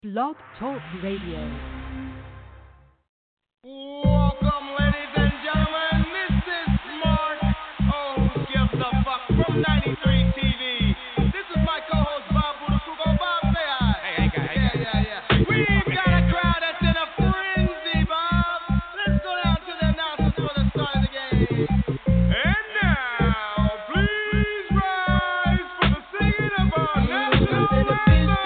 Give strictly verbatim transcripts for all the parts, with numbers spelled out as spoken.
Blog Talk Radio. Welcome, ladies and gentlemen. This is Mark. Oh, who gives a fuck from ninety-three T V. This is my co-host Bob Budakugo. Bob, say hi. Hey, hey, guy, hey, Yeah, yeah, yeah. We've got a crowd that's in a frenzy, Bob. Let's go down to the announcers for the start of the game. And now, please rise for the singing of our national anthem.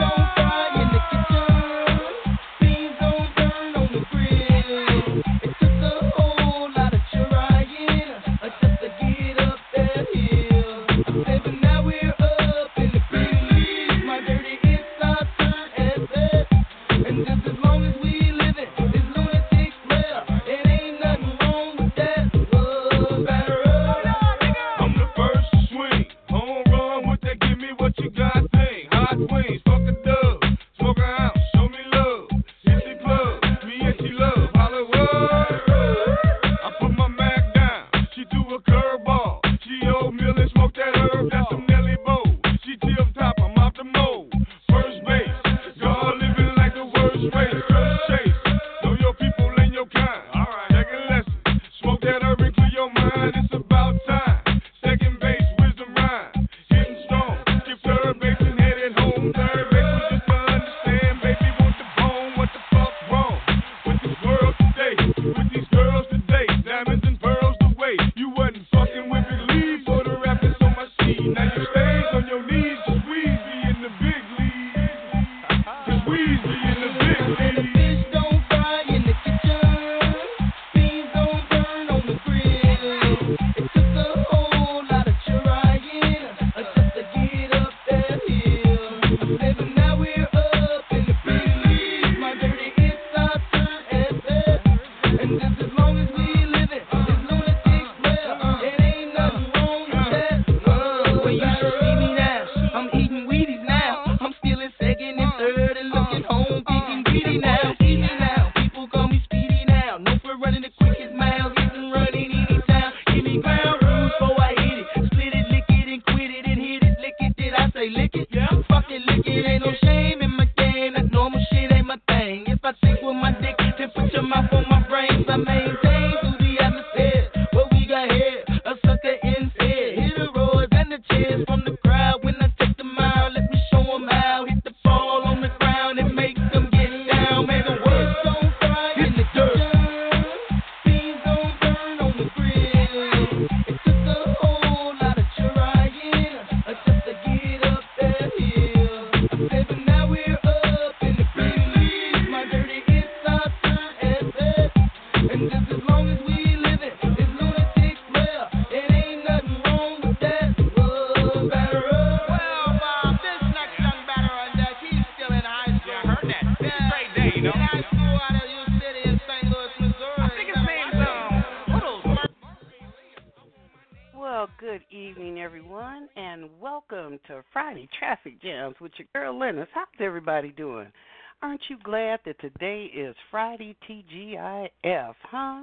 With your girl Lennis. How's everybody doing? Aren't you glad that today is Friday T G I F, huh?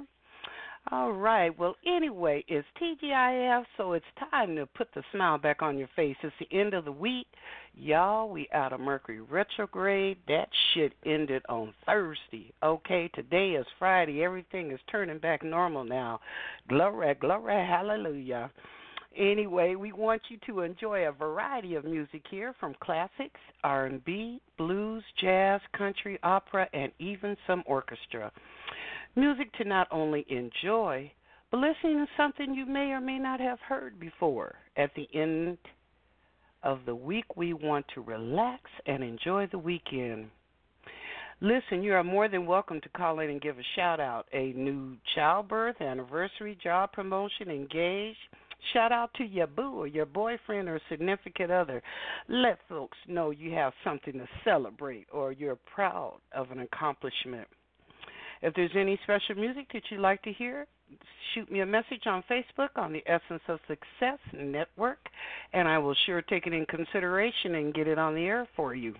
All right. Well, anyway, it's T G I F, so it's time to put the smile back on your face. It's the end of the week. Y'all, we out of Mercury retrograde. That shit ended on Thursday. Okay, today is Friday. Everything is turning back normal now. Glory, glory, hallelujah. Anyway, we want you to enjoy a variety of music here, from classics, R and B, blues, jazz, country, opera, and even some orchestra. Music to not only enjoy, but listening to something you may or may not have heard before. At the end of the week, we want to relax and enjoy the weekend. Listen, you are more than welcome to call in and give a shout-out. A new childbirth, anniversary, job promotion, engaged. Shout out to your boo or your boyfriend or significant other. Let folks know you have something to celebrate or you're proud of an accomplishment. If there's any special music that you'd like to hear, shoot me a message on Facebook on the Essence of Success Network, and I will sure take it in consideration and get it on the air for you.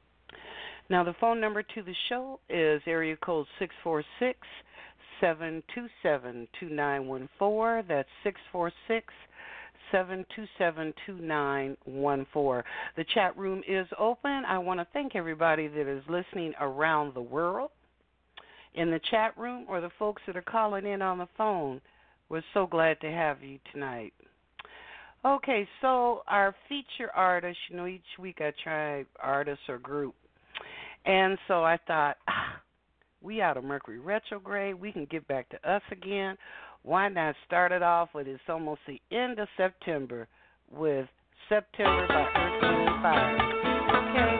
Now, the phone number to the show is area code six four six, seven two seven, two nine one four. That's six four six, seven two seven, two nine one four. The chat room is open. I want to thank everybody that is listening around the world in the chat room or the folks that are calling in on the phone. We're so glad to have you tonight. Okay, so our feature artist, you know, each week I try artist or group. And so I thought, ah, we out of Mercury retrograde. We can get back to us again. Why not start it off with it's almost the end of September with September by Earth, Wind and Fire. Okay.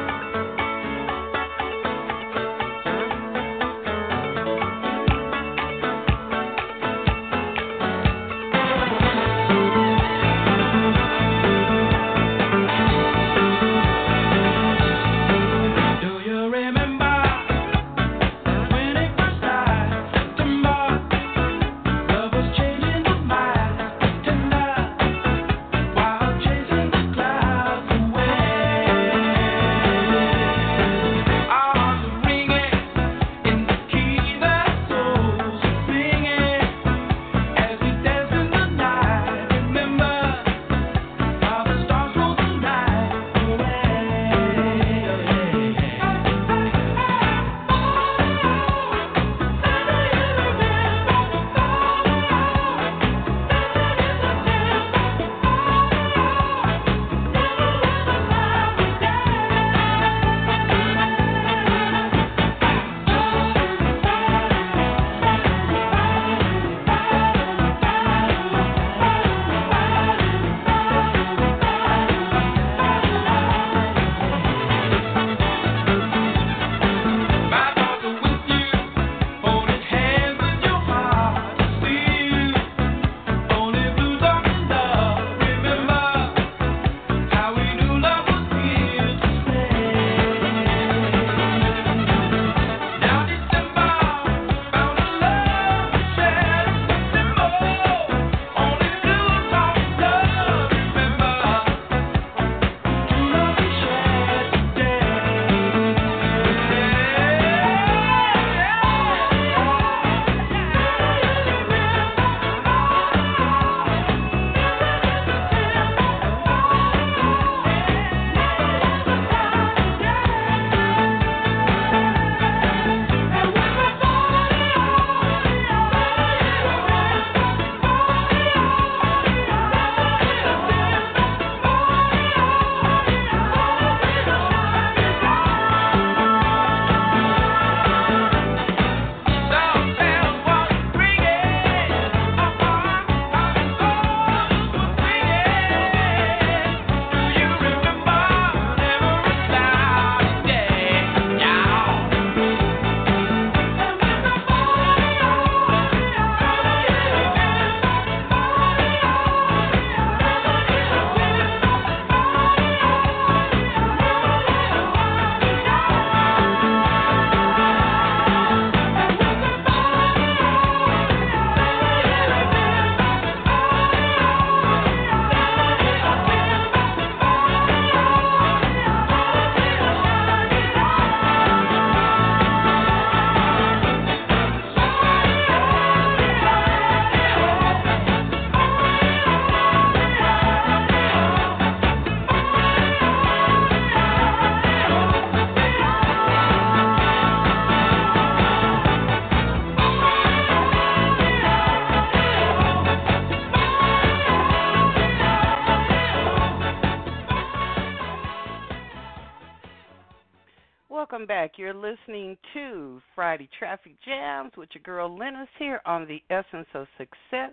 Welcome back. You're listening to Friday Traffic Jams with your girl Linus here on the Essence of Success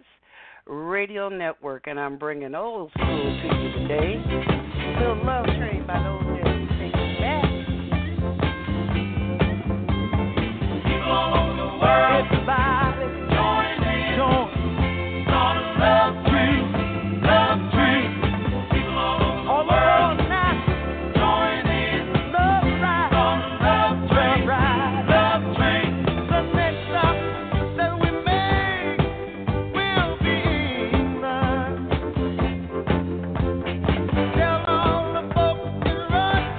Radio Network, and I'm bringing old school to you today. Little Love Train by those days. Take it back. People all over the world, everybody, join in. Join. On a love train, love train. People all over the all world now, join in. Love ride on a love train, ride, love train. The next stop that we make will be England. Tell all the folks to run.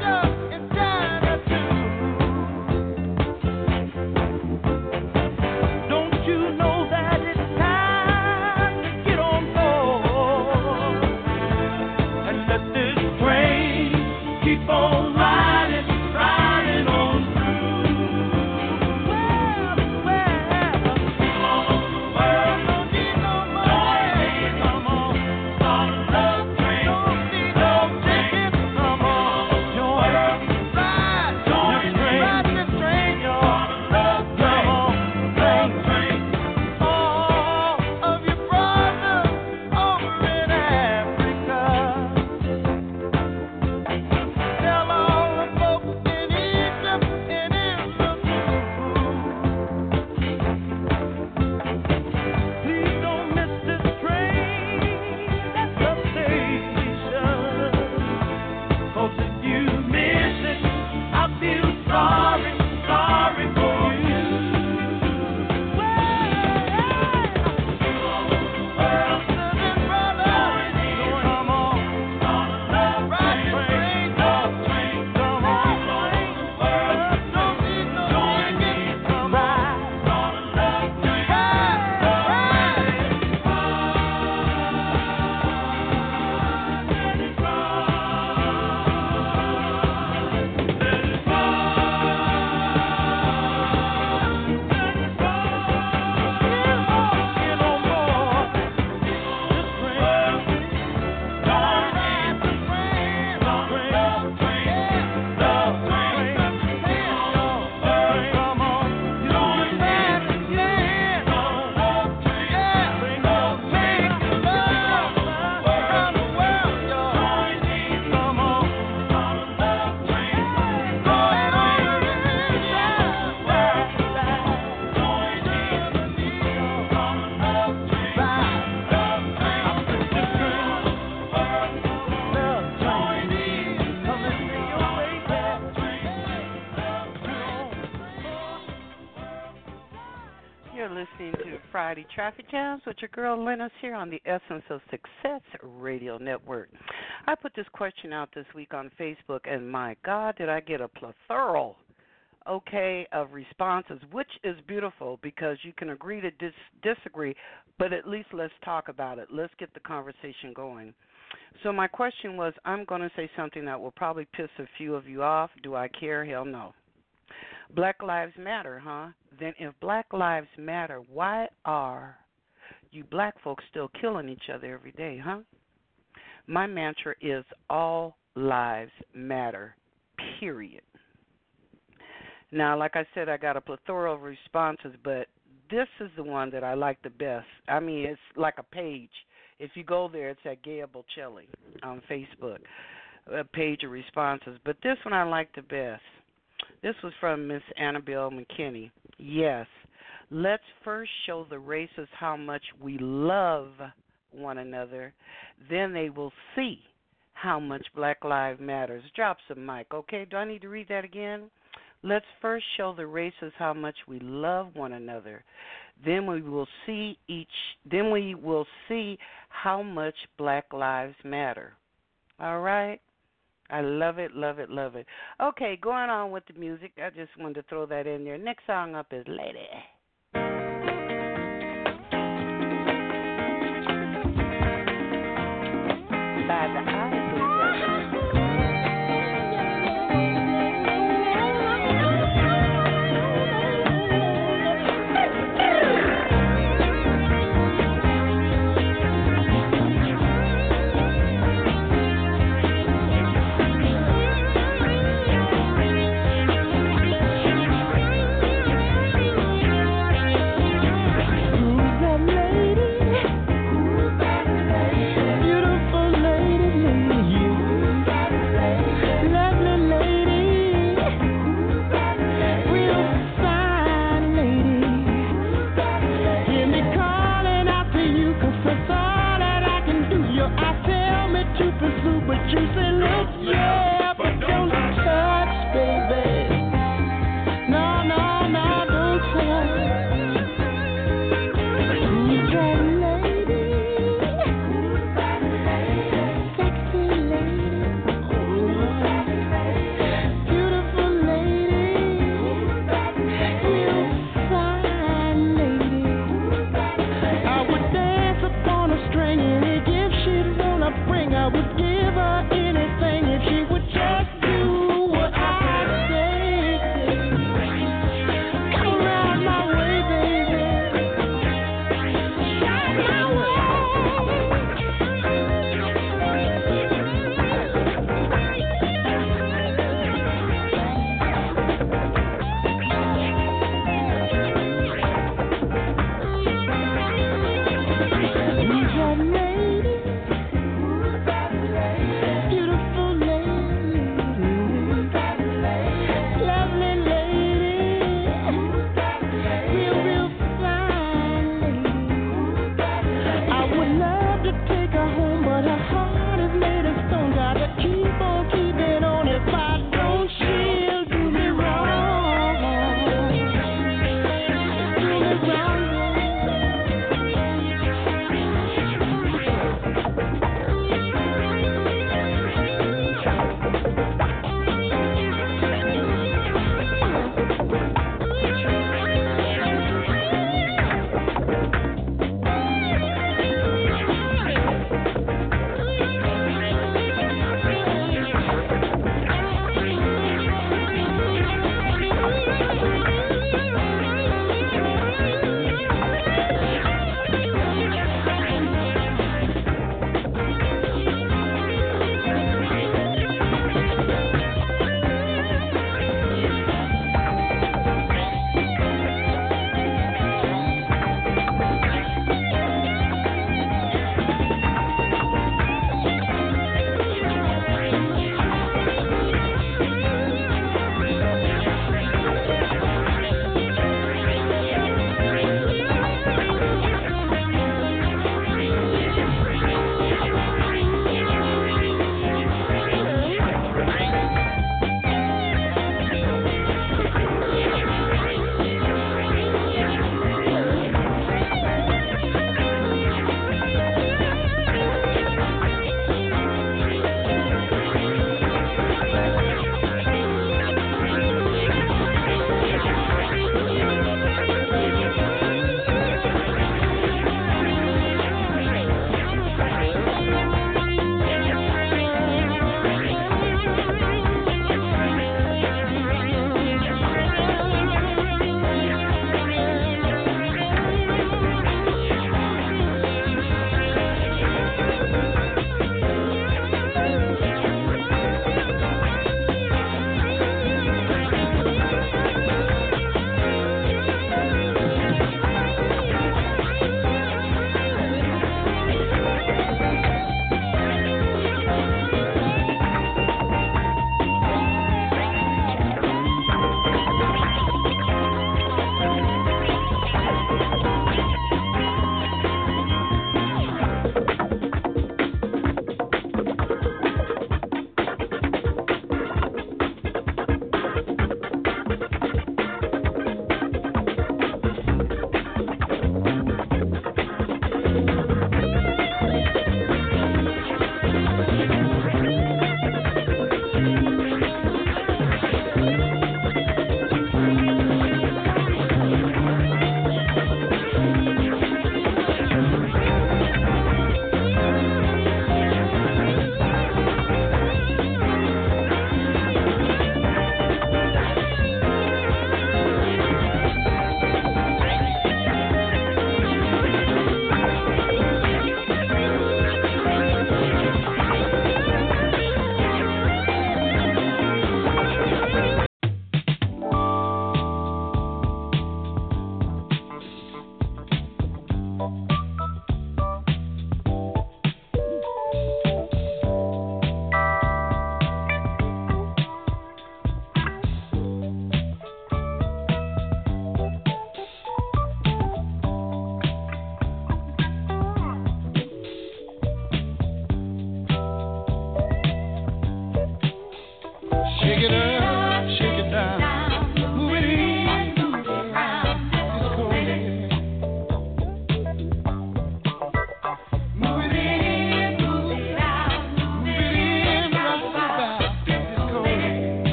You're listening to Friday Traffic Jams with your girl Lennis here on the Essence of Success Radio Network. I put this question out this week on Facebook, and my God, did I get a plethora, okay, of responses, which is beautiful because you can agree to dis- disagree, but at least let's talk about it. Let's get the conversation going. So my question was, I'm going to say something that will probably piss a few of you off. Do I care? Hell no. Black Lives Matter, huh? Then if Black Lives Matter, why are you black folks still killing each other every day, huh? My mantra is all lives matter, period. Now, like I said, I got a plethora of responses, but this is the one that I like the best. I mean, it's like a page. If you go there, it's at Gail Bocelli on Facebook, a page of responses. But this one I like the best. This was from Miss Annabelle McKinney. Yes, let's first show the racists how much we love one another. Then they will see how much Black Lives Matters. Drop some mic, okay? Do I need to read that again? Let's first show the racists how much we love one another. Then we will see each. Then we will see how much Black Lives Matter. All right? I love it, love it, love it. Okay, going on with the music. I just wanted to throw that in there. Next song up is Lady. By the Isley Brothers. Thank you.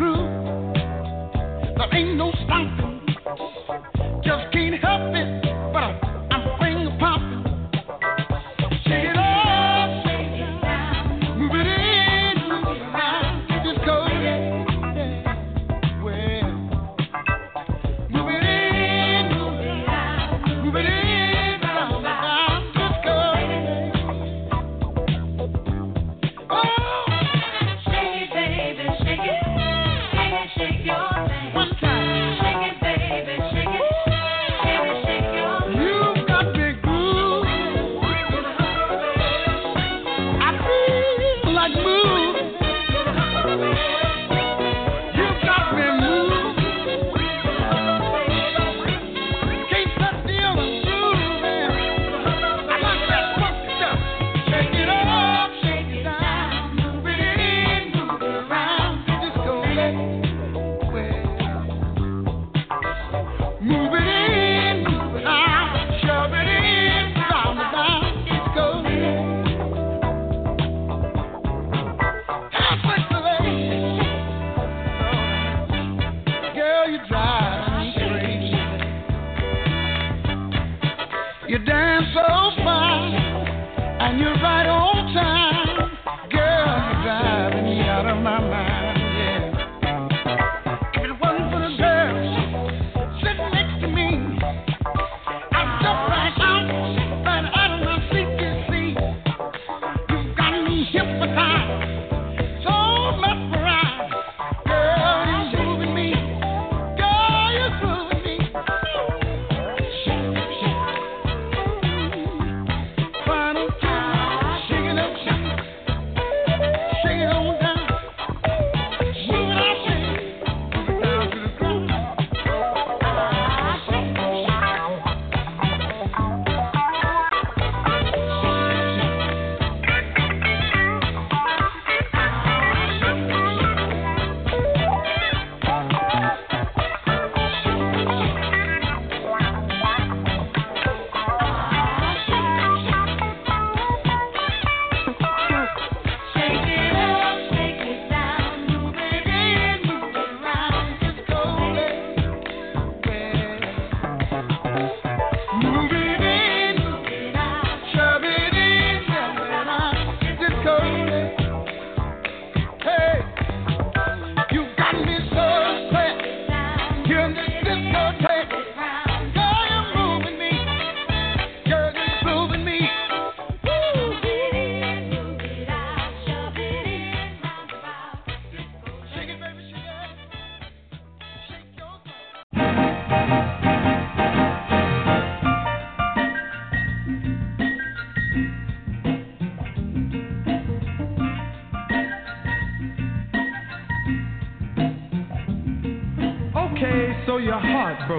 So your heart broke.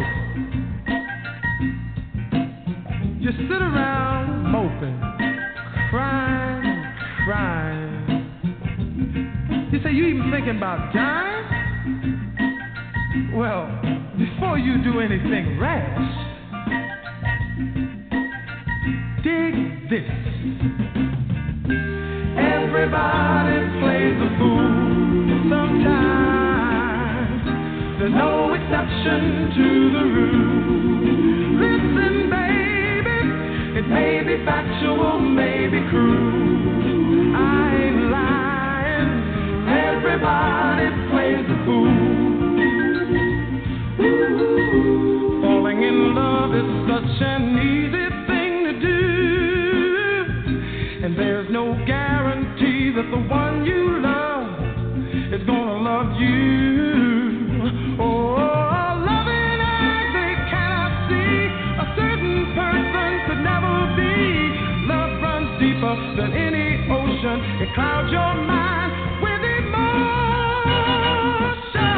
You sit around moping, crying, crying. You say you even thinking about dying? Well, before you do anything rash, dig this. Everybody plays a fool sometimes. There's no exception to the rule. Listen, baby, it may be factual, may be cruel. I ain't lying. Everybody plays a fool. Ooh, falling in love is such an easy thing to do, and there's no guarantee that the one you love is gonna love you. Than any ocean, it clouds your mind with emotion.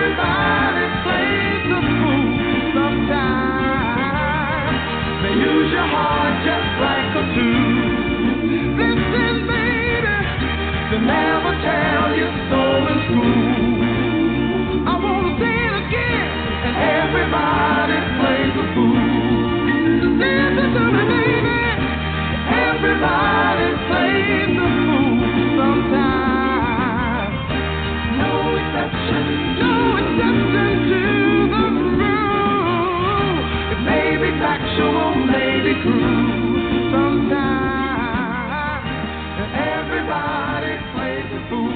everybody plays the fool sometimes. They use your heart just like a tool. Listen, baby, they never tell you so in school. I wanna say it again, and everybody plays the fool. Listen to me, baby, everybody plays the fool sometimes. No exception, no exception to the rule. It may be factual, may be cruel. Sometimes everybody plays the fool.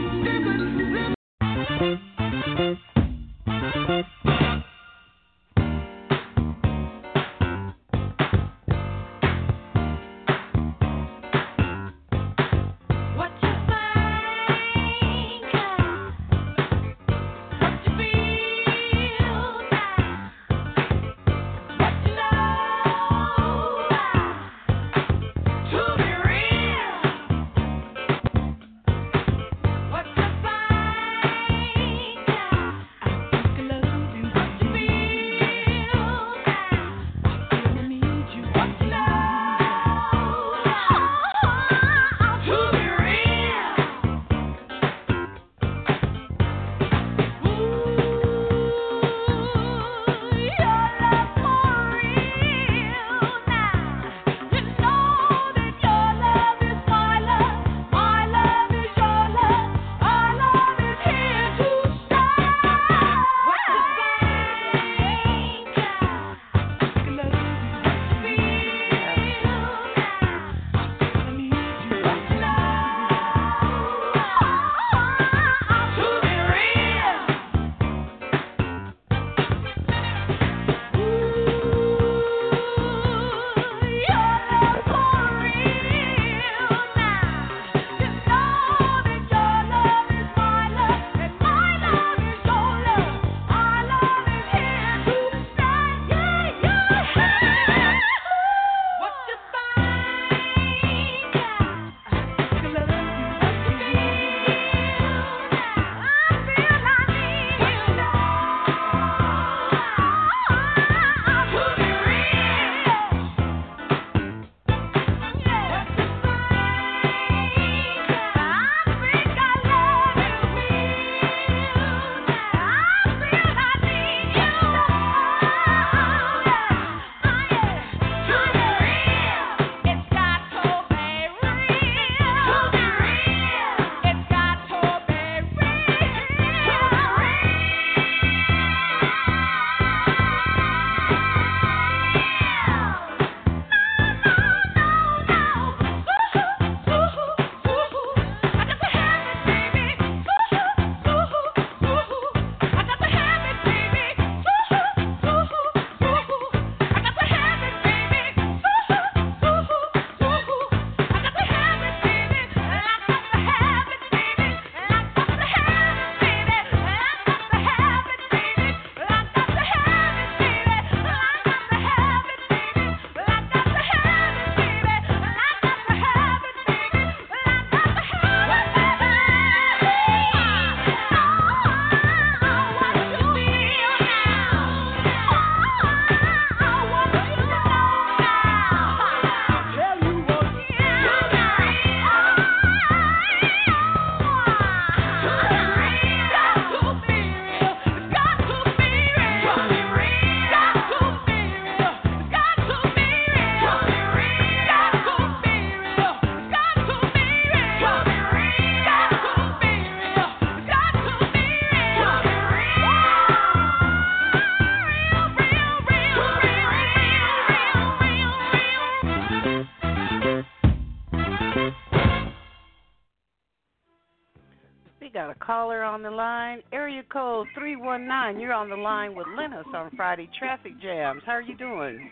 got a caller on the line. Area code three one nine. You're on the line with Lennox on Friday Traffic Jams. How are you doing?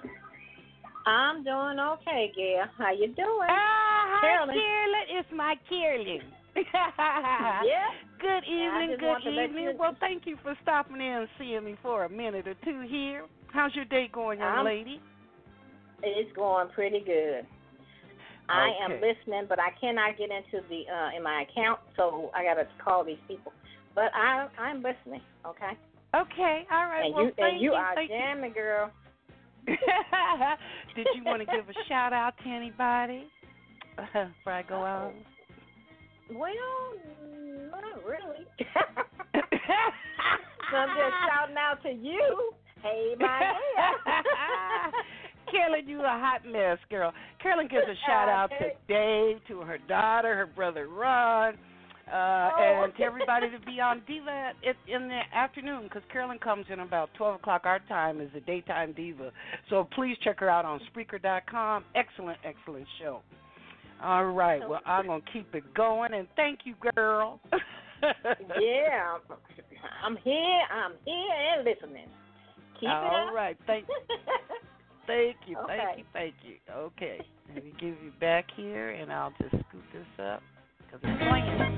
I'm doing okay, Gail. How you doing? Ah, hi, Carolyn. Carolyn. It's my Carolyn. Yeah. Good evening, just want to good let evening. you- Well, thank you for stopping in and seeing me for a minute or two here. How's your day going, young Um, lady? It's going pretty good. I am Okay. listening, but I cannot get into the uh, in my account, so I got to call these people. but I, I'm listening, okay? Okay, all right. And well, you, thank and you, you are thank jamming, girl. you. Did you want to give a shout out to anybody before I go on? Well, not really. So I'm just shouting out to you. Hey, my dear. Carolyn, you a hot mess, girl. Carolyn gives a shout out to Dave, to her daughter, her brother Ron, uh, Oh. and to everybody to be on Diva in, in the afternoon, because Carolyn comes in about twelve o'clock our time as a daytime diva. So please check her out on Spreaker dot com. Excellent, excellent show. All right. Well, I'm going to keep it going, and thank you, girl. Yeah, I'm here. I'm here and listening. Keep All it up. All right. Thank, thank you. Okay. Thank you. Thank you. Okay. Let me give you back here, and I'll just scoot this up because it's playing.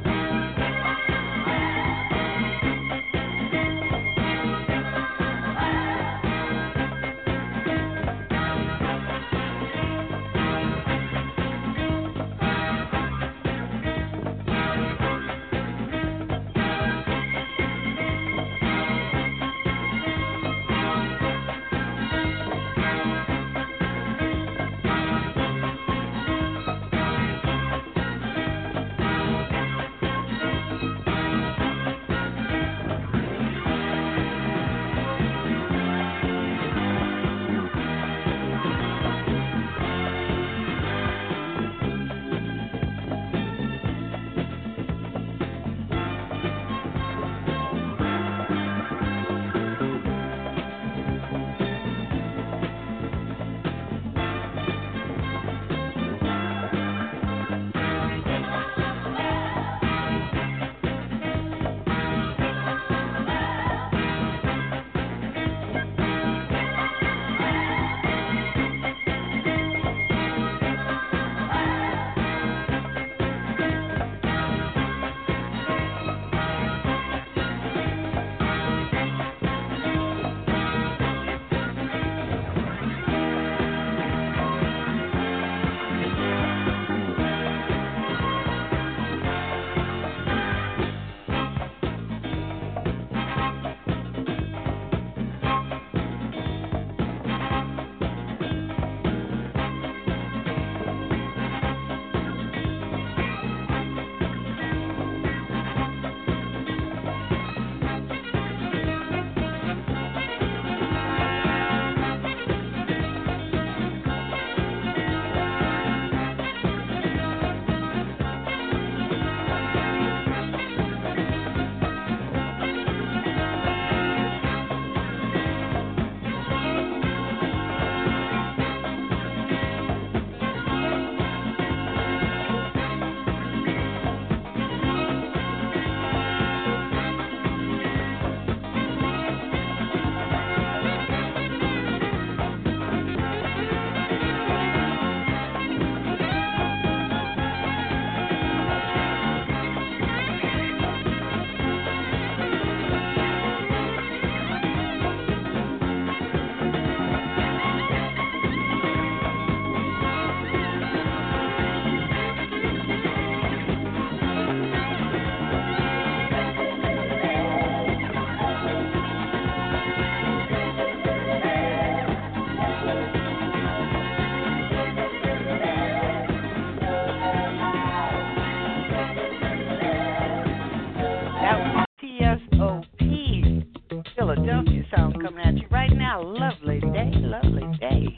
Philadelphia sound coming at you right now. Lovely day, lovely day.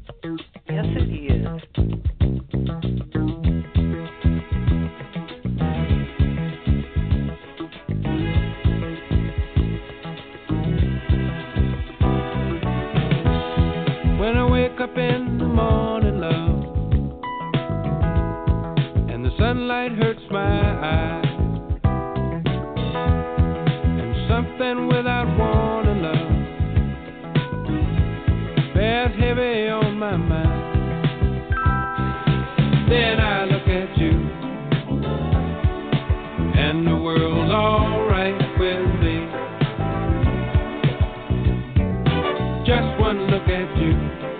Yes, it is. When I wake up in the morning, love, and the sunlight hurts my eyes, and something without warning, love, bears heavy on my mind. Then I look at you, and the world's alright with me. Just one look at you,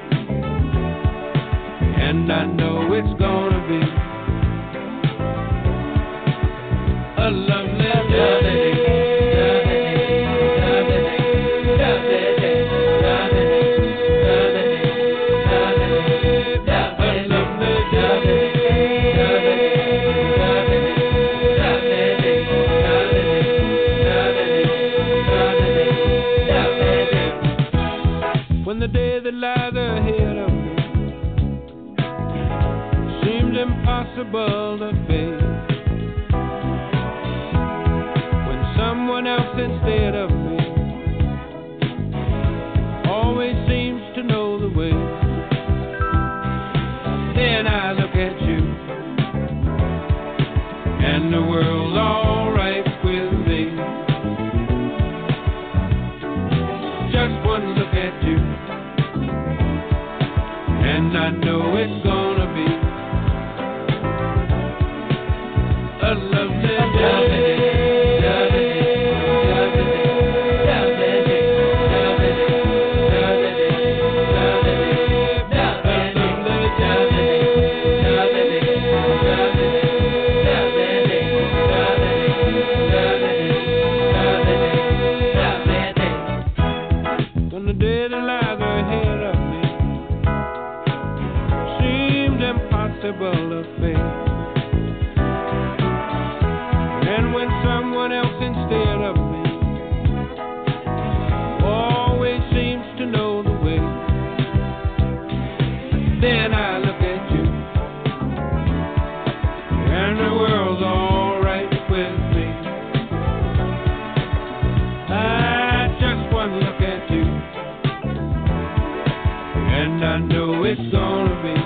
and I know it's gonna be a lovely day. impossible to face. When someone else instead of me always seems to know the way, then I look at you and the world's all right with me. Just one look at you and I know it's gonna be a lovely day. And when someone else instead of me always seems to know the way, then I look at you and the world's all right with me. I just one look at you and I know it's gonna be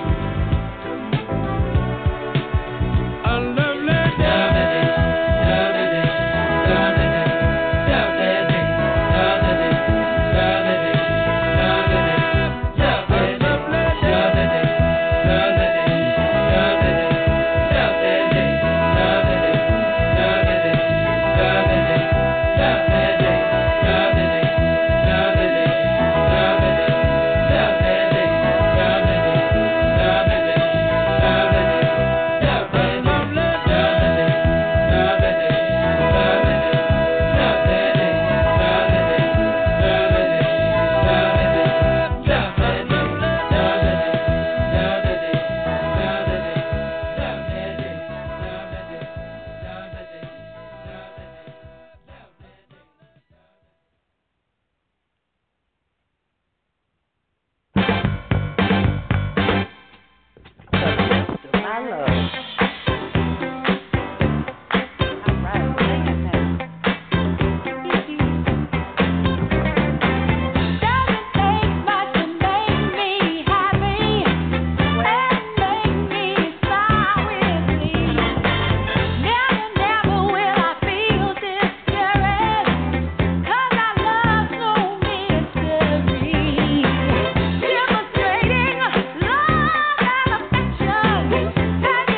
Demonstrating love and affection.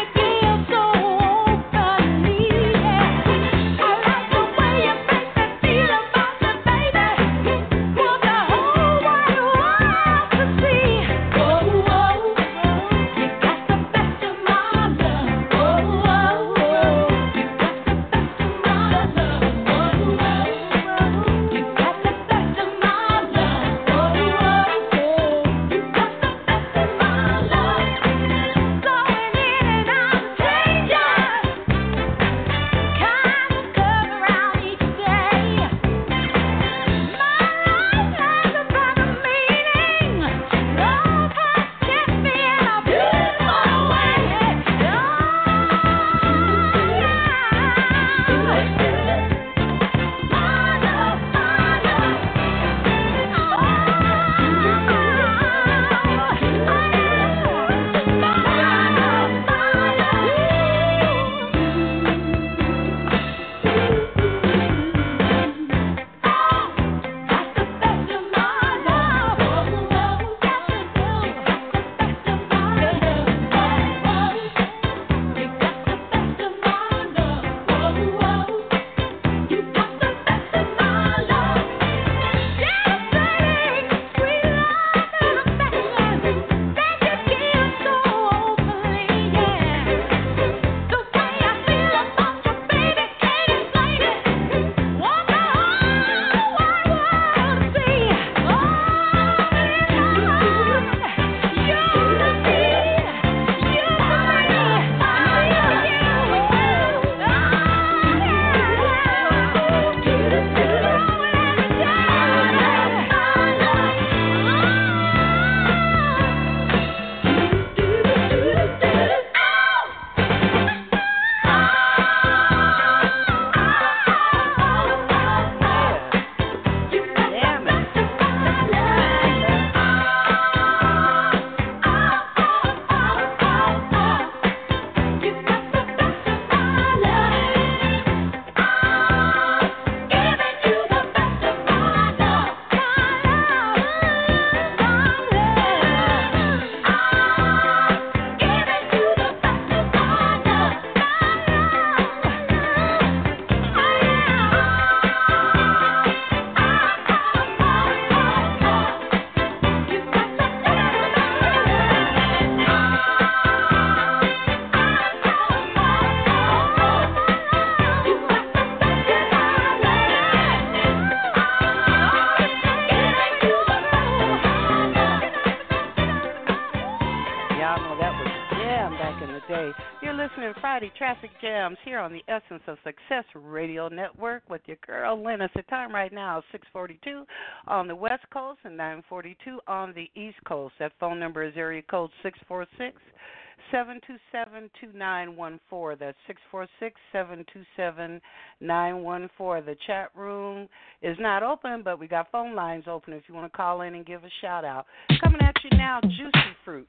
listening to Friday Traffic Jams here on the Essence of Success Radio Network with your girl, Lennis. The time right now is six forty-two on the West Coast and nine forty-two on the East Coast. That phone number is area code six four six, seven two seven, two nine one four. That's six four six, seven two seven, nine one four. The chat room is not open, but we got phone lines open if you want to call in and give a shout-out. Coming at you now, Juicy Fruit.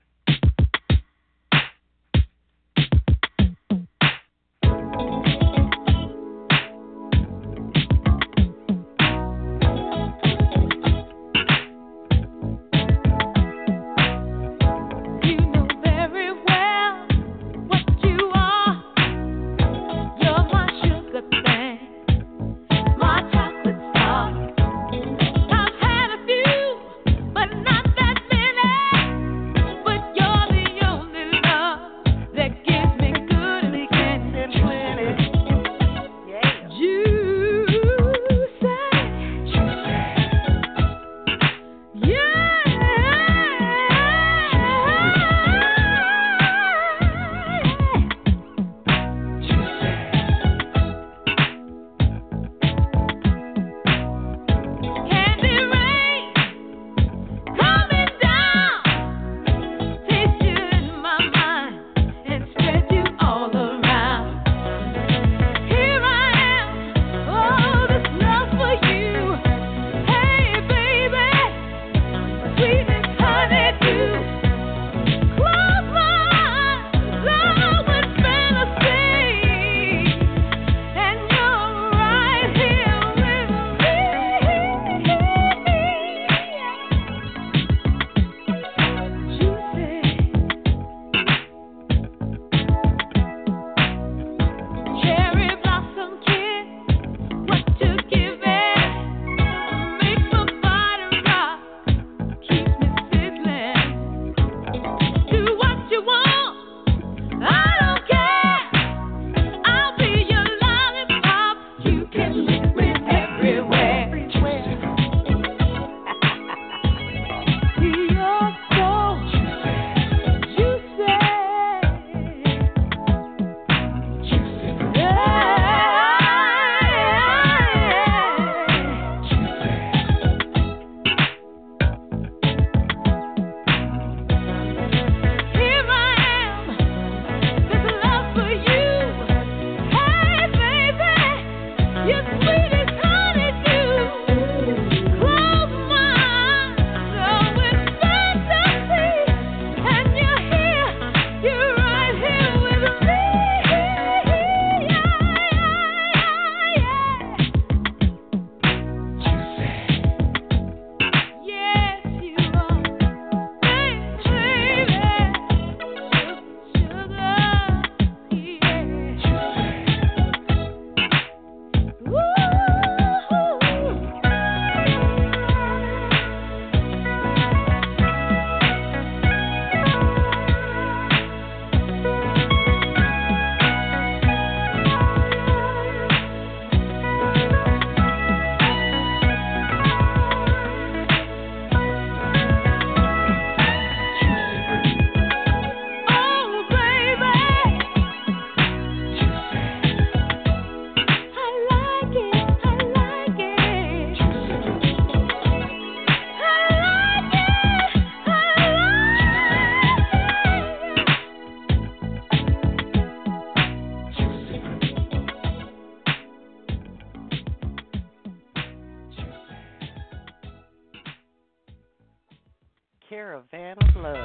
Caravan of Love.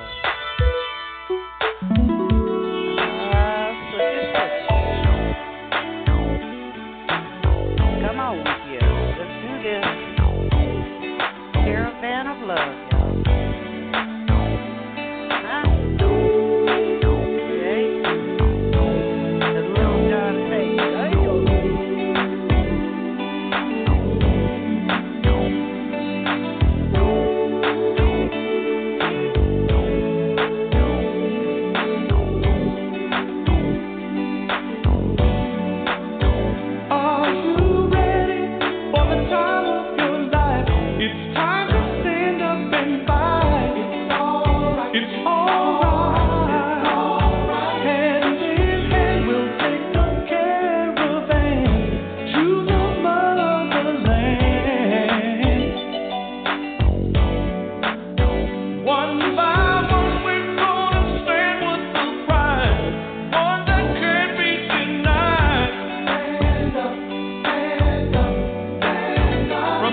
Uh, Come on with you. Let's do this. Caravan of Love, y'all. Huh? Okay. The little John Page. There you go. Are you ready for the time of your life? It's time to stand up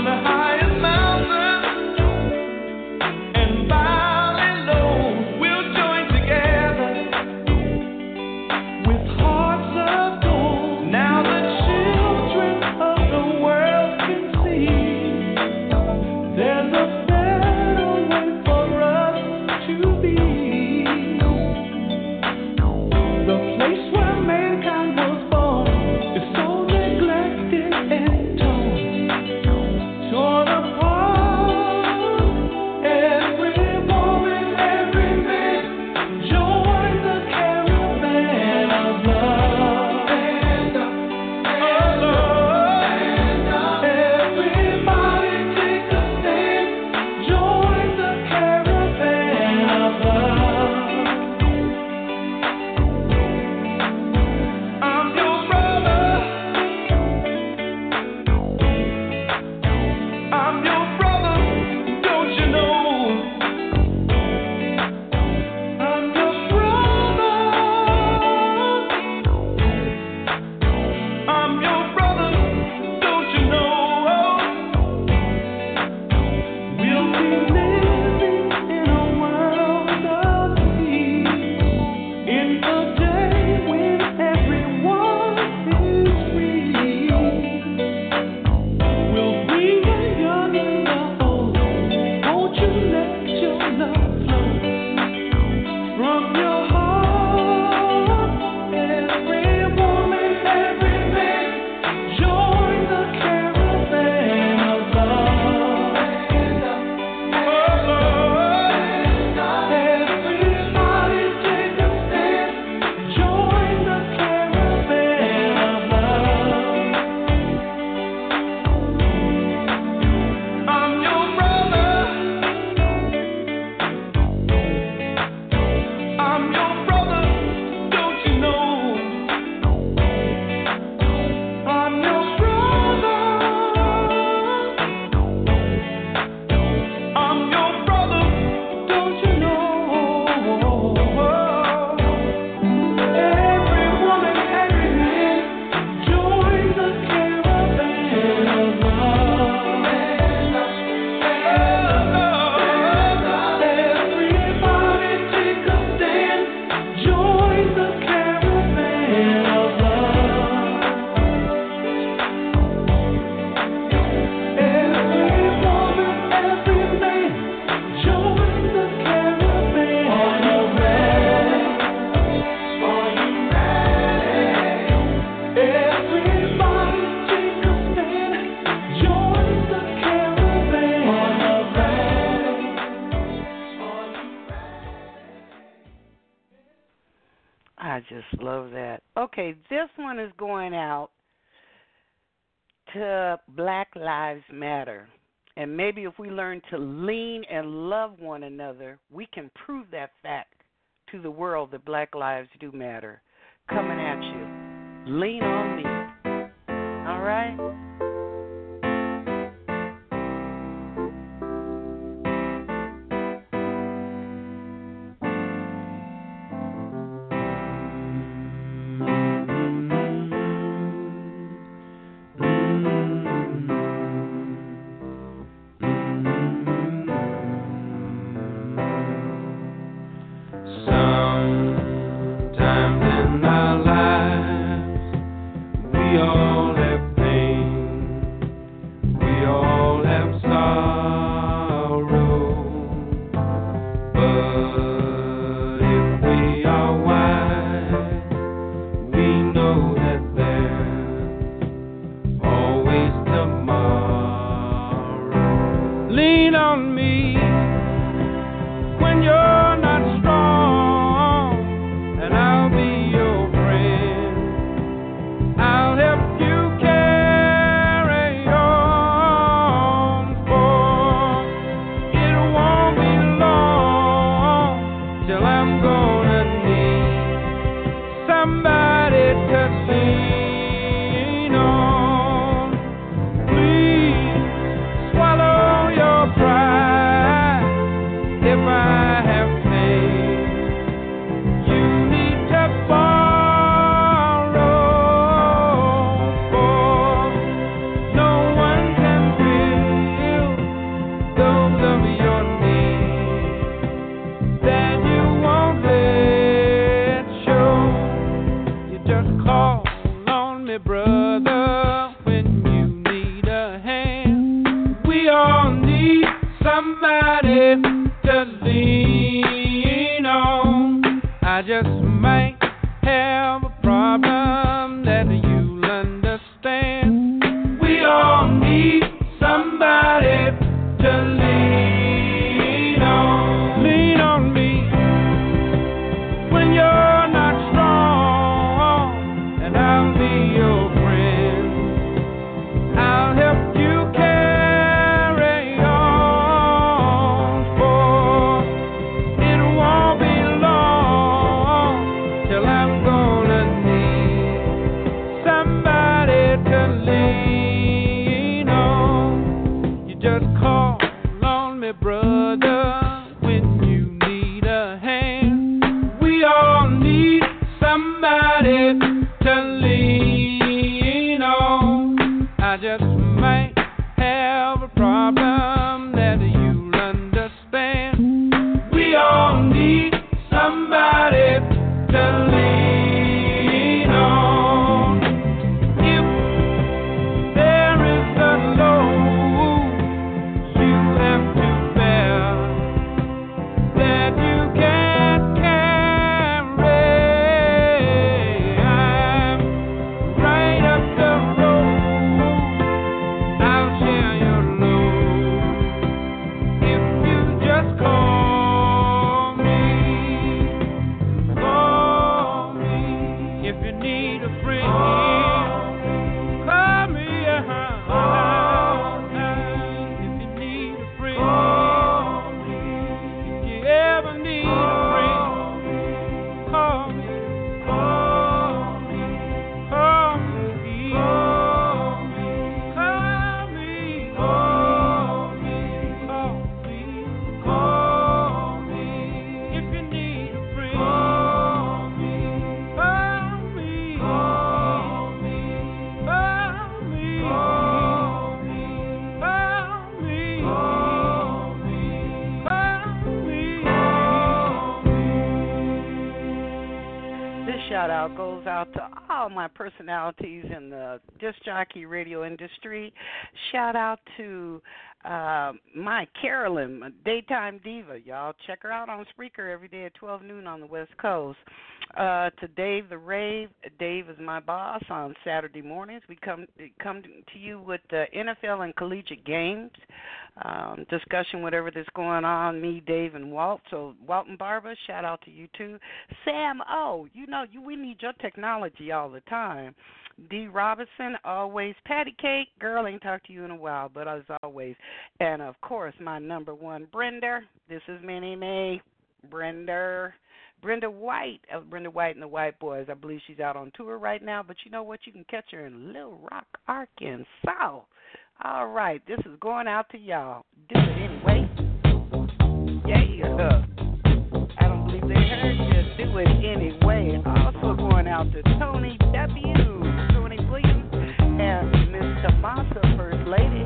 I just love that. Okay, this one is going out to Black Lives Matter. And maybe if we learn to lean and love one another, we can prove that fact to the world that Black lives do matter. Coming at you. Lean on me. All right? If I have somebody to lean on. I just might have a problem that you'll understand. We all need somebody to lean on. Lean on me when you're not strong, and I'll be your friend. I'll help you carry on, for it won't be long till I'm gonna need somebody to lean on. You just call on me, brother, when you need a hand. We all need somebody to lean on. I just might have a problem that you'll understand. We all need somebody to lean on. If there is a load you have to bear that you can't carry, I'm right up the road. I'll share your load if you just call me. Call me if you need a friend. Call me, uh-huh. If you need a friend. If you ever need a friend, call me. Call me. Call me. Call me. Call me. Call me. Call me. If you need a friend, call me. Call me. Call me. Call me. Call me. Call me. Call me. Call me. This shout out goes out to all my personalities in the disc jockey radio industry. Shout out to uh, my Carolyn, my daytime diva. Y'all check her out on Spreaker every day at twelve noon on the West Coast. Uh, to Dave the Rave. Dave is my boss on Saturday mornings. We come come to you with the N F L and collegiate games, um, discussion, whatever that's going on, me, Dave, and Walt. So, Walt and Barbara, shout out to you, too. Sam, oh, you know, you we need your technology all the time. D. Robinson, always. Patty Cake, girl, ain't talked to you in a while, but as always. And, of course, my number one, Brenda. This is Minnie Mae. Brenda. Brenda White of Brenda White and the White Boys. I believe she's out on tour right now, but you know what? You can catch her in Little Rock, Arkansas. All right, this is going out to y'all. Do it anyway. Yeah. I don't believe they heard you. Do it anyway. Also going out to Tony W., Tony Williams, and Miss Tomasa, First Lady.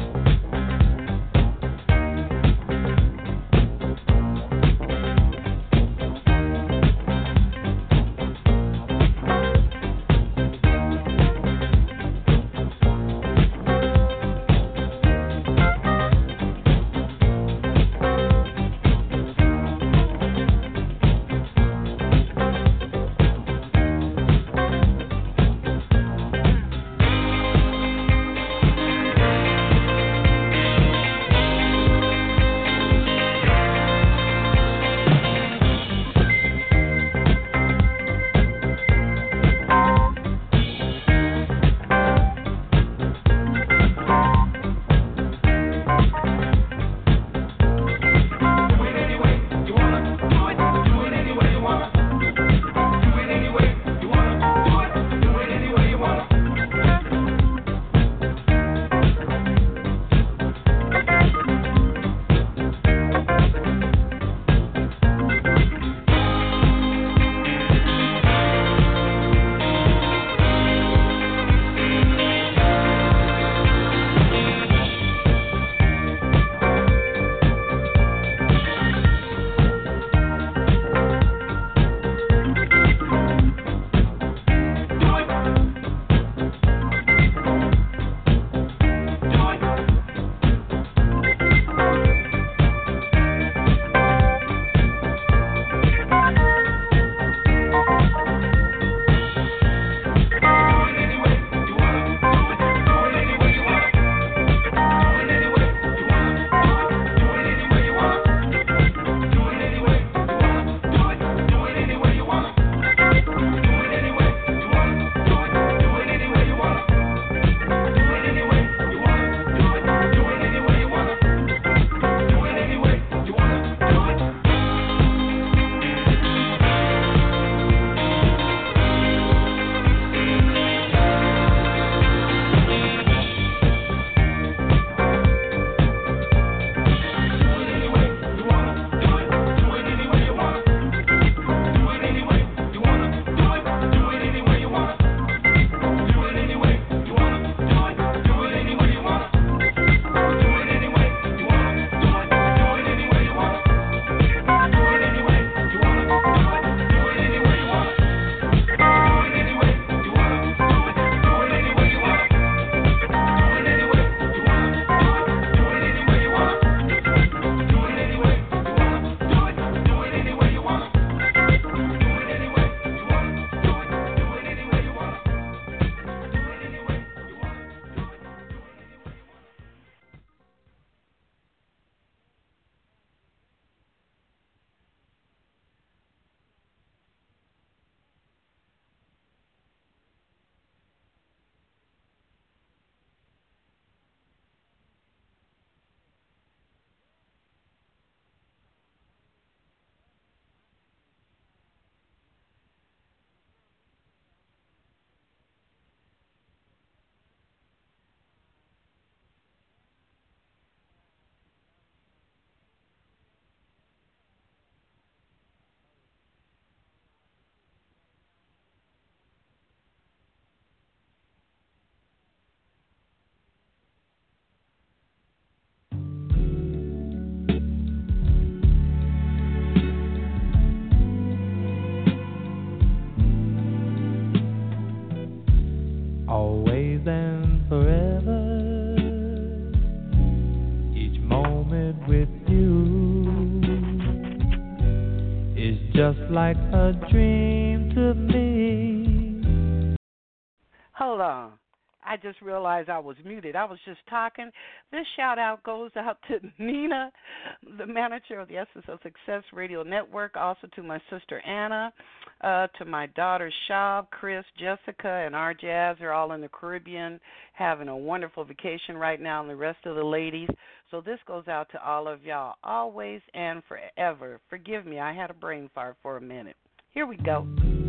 just like a dream to me. Hold on. I just realized I was muted. I was just talking. This shout out goes out to Nina, the manager of the Essence of Success Radio Network, also to my sister Anna, uh, to my daughters Shab, Chris, Jessica, and our Jazz. They're all in the Caribbean having a wonderful vacation right now, and the rest of the ladies. So this goes out to all of y'all, always and forever. Forgive me, I had a brain fart for a minute. Here we go.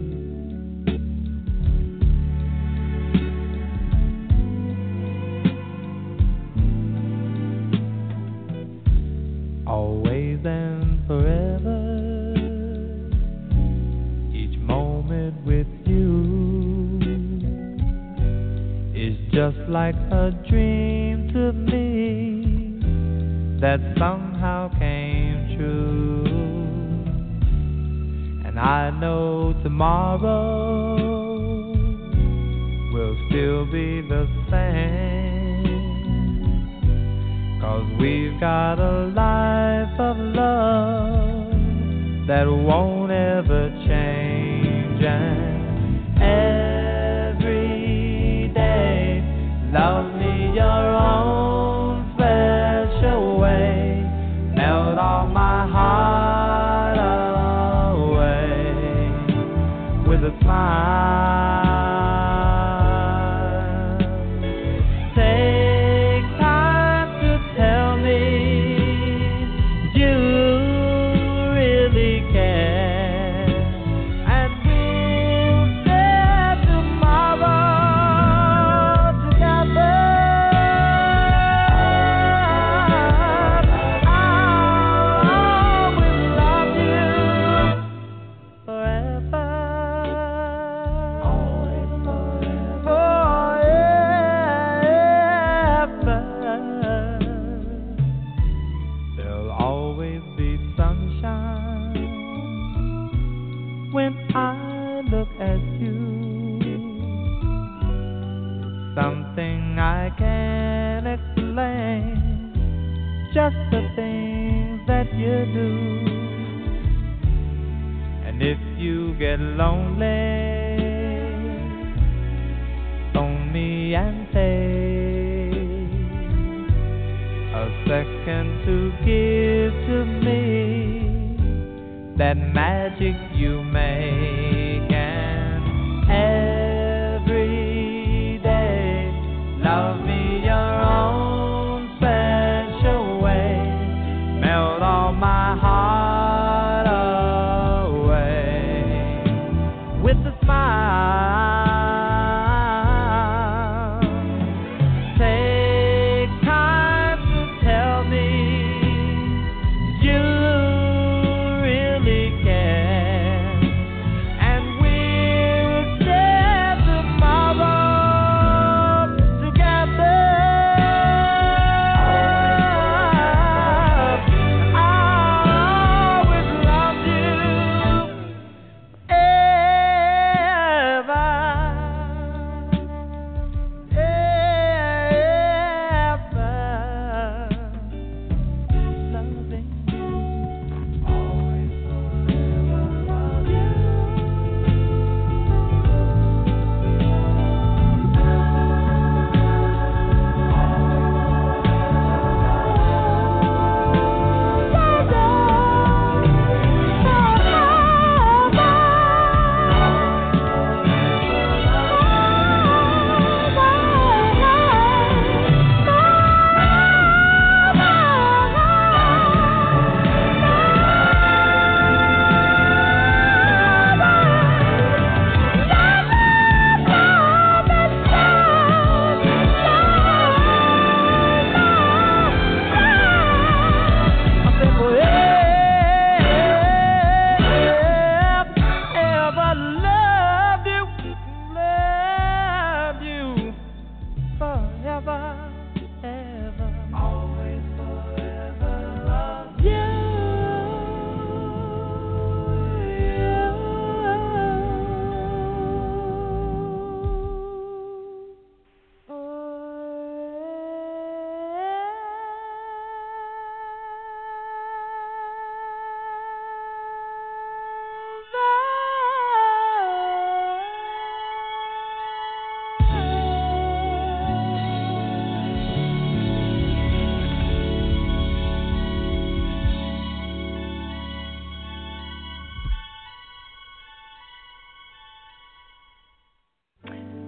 Always and forever, each moment with you is just like a dream to me that somehow came true. And I know tomorrow will still be the same, 'cause we've got a life of love that won't ever change. And every day, love me your own special way. Melt all my heart away with a smile. Something I can't explain, just the things that you do. And if you get lonely, phone me and take a second to give to me that magic you make. And love me your own special way. Melt all my heart away with a smile. Take time to tell me you really care. And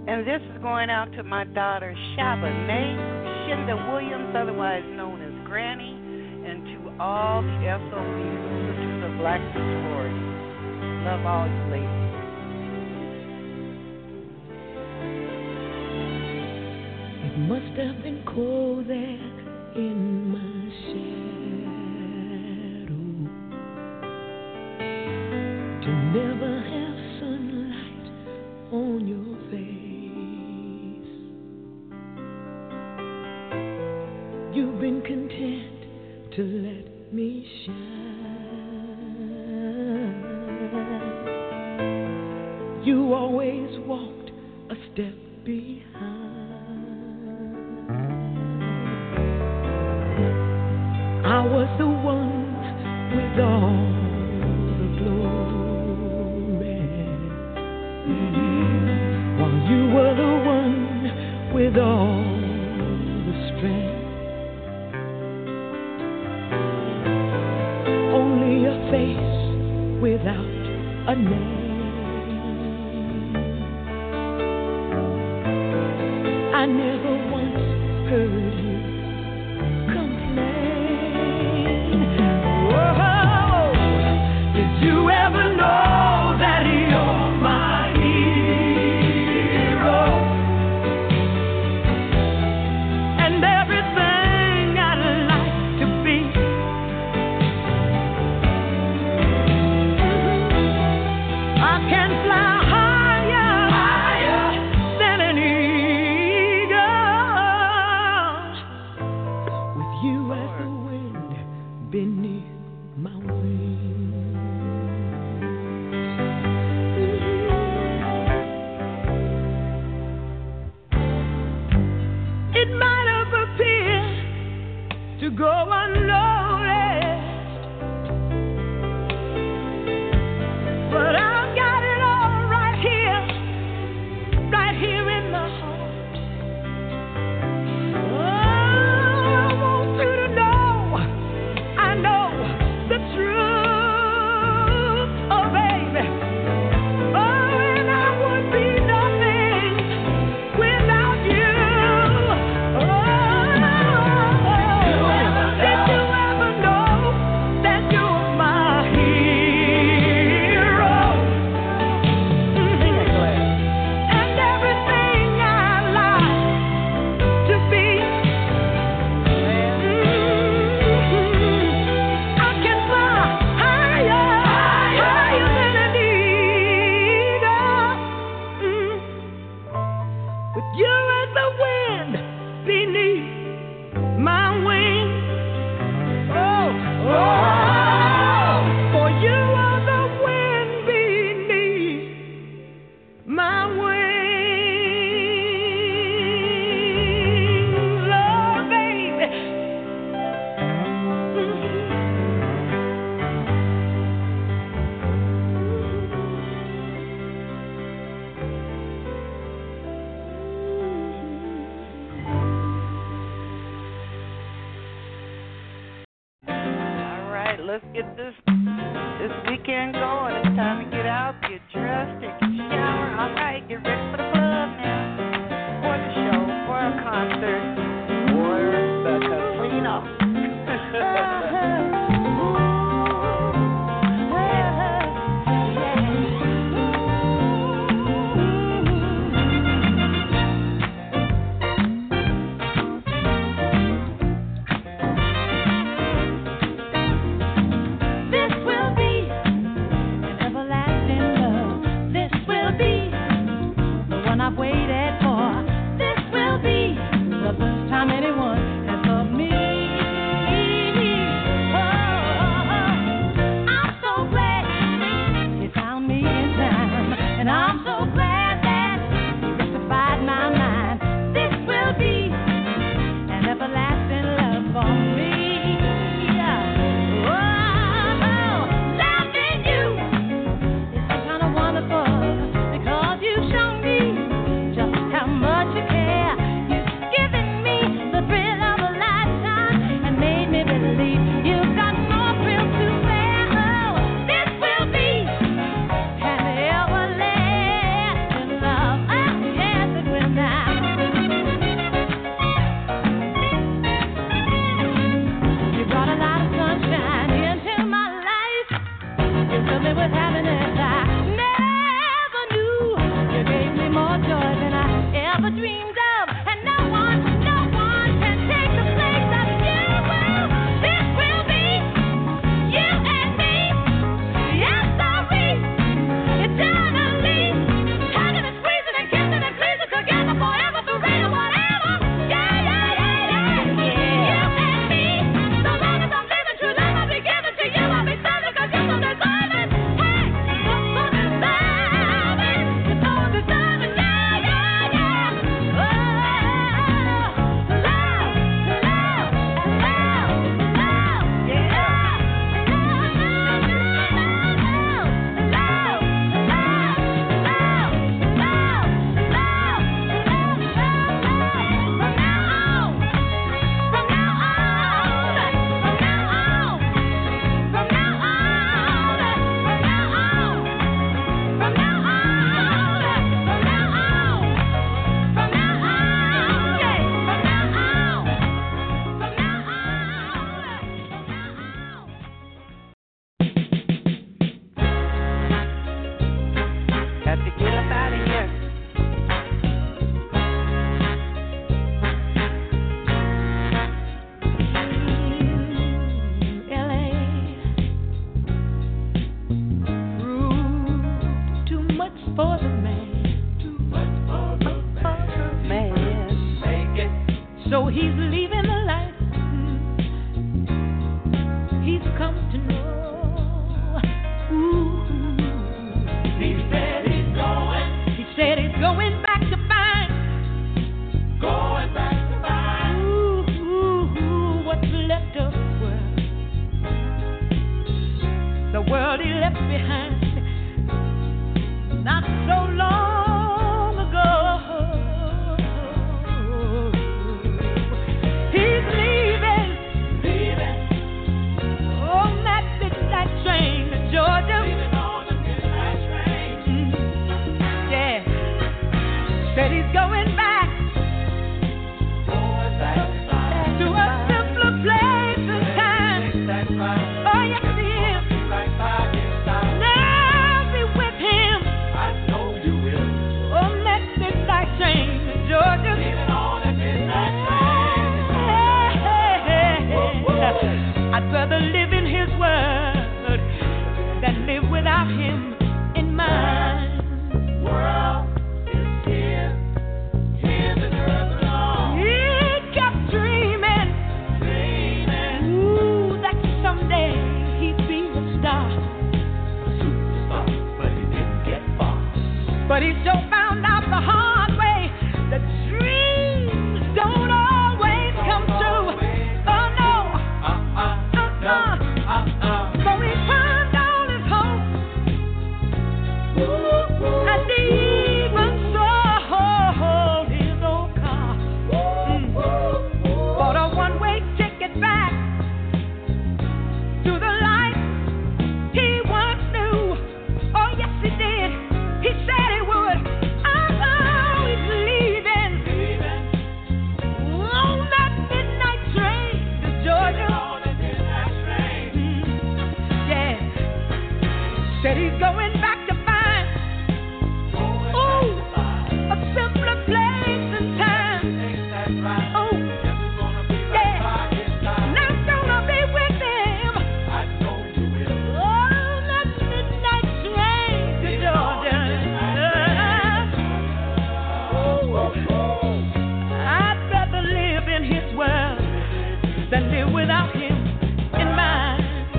And this is going out to my daughter, Shabanae Shinda Williams, otherwise known as Granny, and to all the S O Bs, Sisters of Black Sorority. Love all you ladies. It must have been cold there in my shadow to never have sunlight on your face. You've been content to let me shine. You always walked a step behind. I was the one with all the glory, mm-hmm. while you were the one with all the strength. Only a face without a name. I never once heard you complain. Whoa, did you ever know that you're my hero? And everything I'd like to be. I can fly higher, higher than an eagle, with you as the wind beneath my wings. It might have appeared to go unnoticed, but I've got it all right here, right here in the heart. Oh, I want you to know, I know the truth, oh baby. Oh, and I would be nothing without you. Oh, did you ever know that you're my hero? And everything I like to be. I can fly higher, higher than an eagle. With you as the wind beneath my wings. Oh, oh, for you are the wind beneath my wings, oh baby. All right, let's get this this weekend going. It's time to get out, get dressed, take a shower. All right, get ready for the club now. For the show, for a concert, for the casino. This will be an everlasting love. This will be the one I've waited for. This will be the first time anyone has loved me. behind not so long ago. He's leaving, leaving on that midnight train to Georgia. Leaving on the midnight train. Mm-hmm. Yeah, said he's going back, going back to a simpler place and time. Oh yes, he is. Now be with him. I know you will. On that midnight train to Georgia. Leaving on that midnight train. I'd rather live in his word than live without him in mine. World is here. Here the earth belongs. He kept dreaming, dreaming. Ooh, that someday he'd be a star. Superstar, but he didn't get far. But he sure found out the hard way that dreams don't always come true. Oh no, uh-uh, uh-uh, uh-uh. So he turned all his hope, and he even sold his old car. Mm. Bought a one-way ticket back to the life he once knew. Oh yes, he did. He said he would. Oh, he's leaving on that midnight train to Georgia. Mm. Yeah, said he's going back to find ooh, a simpler place and time. Oh, yeah, and I'm gonna be with him on that midnight train to Georgia. I'd rather live in his world than live without him in mine.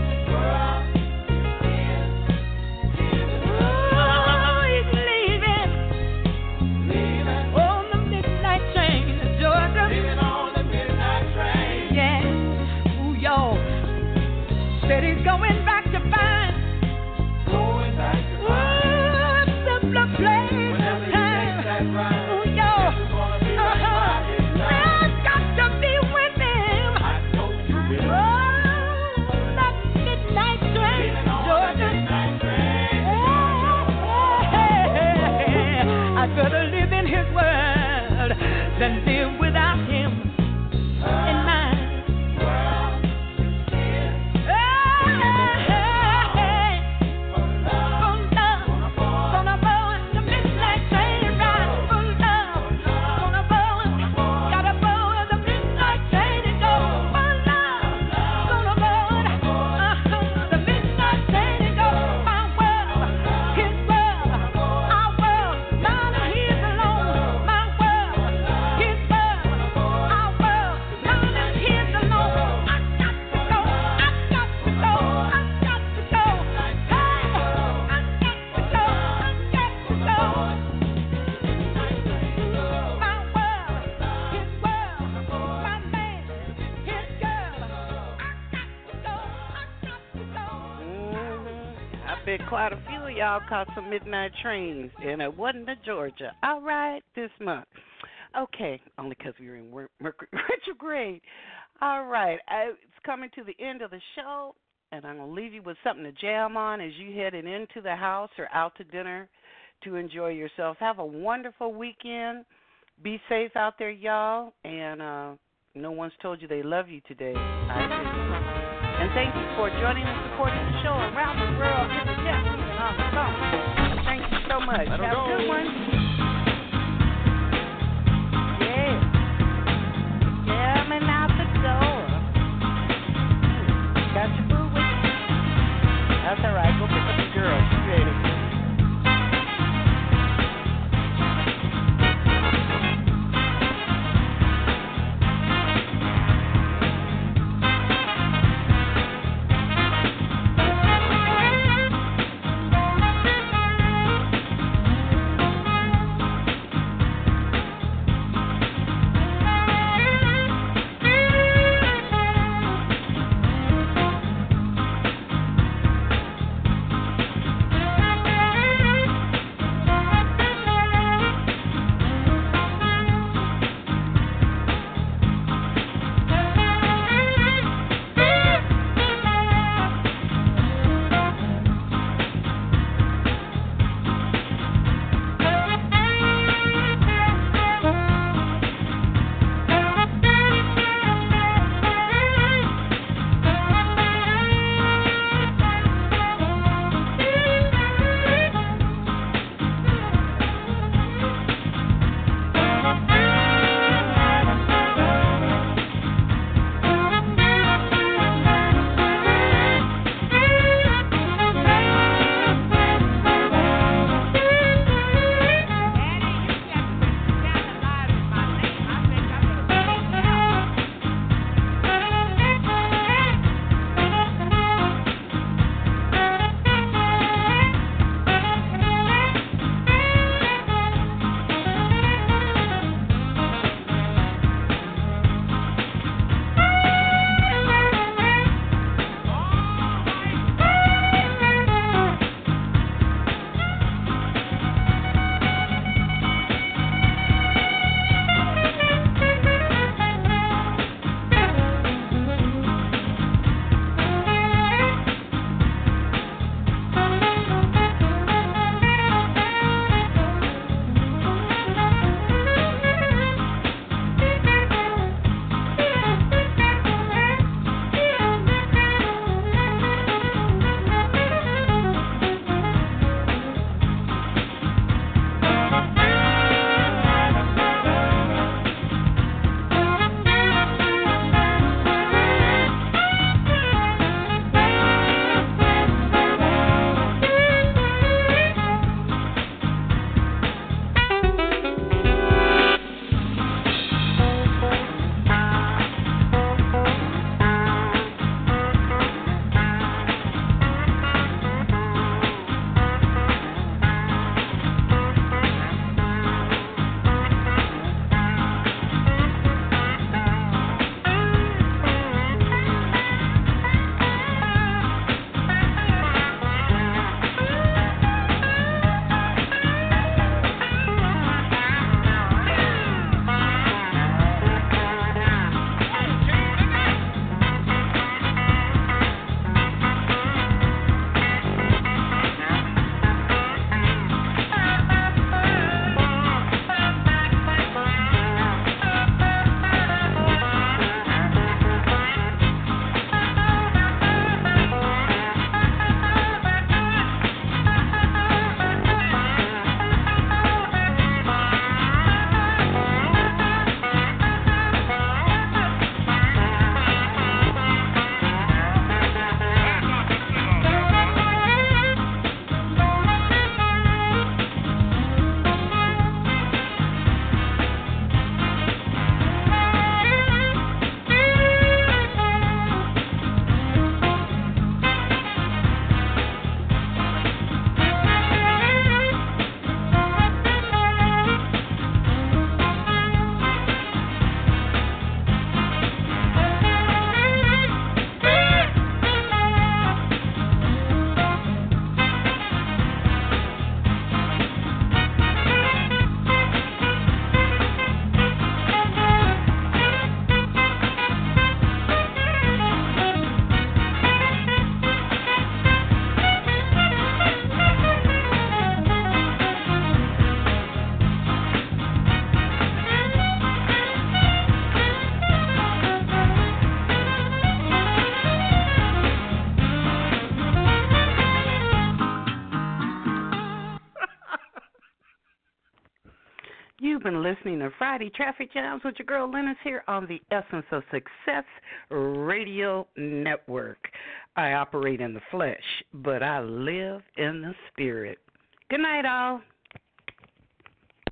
Oh, he's leaving on the midnight train to Georgia. Yeah, ooh, y'all. Said he's going back to find ooh, a simpler place and time. Ooh, y'all. Uh-huh. I've got to be with him. Oh, that midnight train to Georgia. I'd rather live in his world than live without him in mine. Gonna board the midnight train ride for love. Gonna board, gotta board the midnight train and go for love. Gonna board, uh-huh, the midnight train and go. My world, his world, our world, mine and his alone. My world, his world, our world, mine and his alone. I got to go, I got to go, I got to go. Hey, I got to go, I got to go. My world, his world, my man, his girl. I got to go, I got to go. Mm-hmm. I bet quite a few of y'all caught some midnight trains, and it wasn't to Georgia. All right, this month. Okay, only because we were in Mer- Mercury retrograde. All right, I, it's coming to the end of the show, and I'm going to leave you with something to jam on as you heading into the house or out to dinner to enjoy yourself. Have a wonderful weekend. Be safe out there, y'all, and uh, no one's told you they love you today. I do. And thank you for joining and supporting the show around the world in the chat room and on the phone. Thank you so much. Let 'em Have a go. good one. Yeah. Coming out the door. Got your boo with you? That's all right. Go pick up the girl. She's ready. You've been listening to Friday Traffic Jams with your girl Lennis here on the Essence of Success Radio Network. I operate in the flesh, but I live in the spirit. Good night, all.